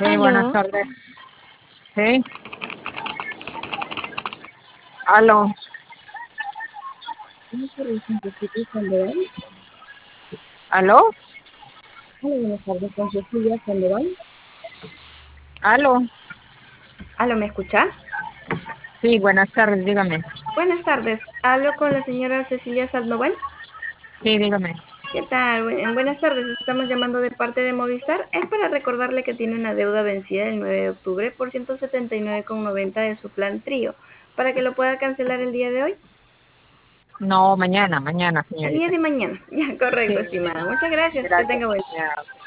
Sí, buenas Aló, tardes. Sí, aló, Buenas tardes, con Cecilia Sandoval. aló, Hola, buenas tardes, con Cecilia Sandoval. aló. aló, ¿me escucha? Sí, buenas tardes, dígame. Buenas tardes, hablo con la señora Cecilia Sandoval. Sí, dígame. ¿Qué tal? Buenas tardes, estamos llamando de parte de Movistar. Es para recordarle que tiene una deuda vencida el 9 de octubre por 179,90 de su plan Trío, para que lo pueda cancelar el día de hoy, No, mañana, el día señorita. de mañana. Ya, Sí, correcto, estimada. Muchas gracias, que gracias. tenga buen Ya.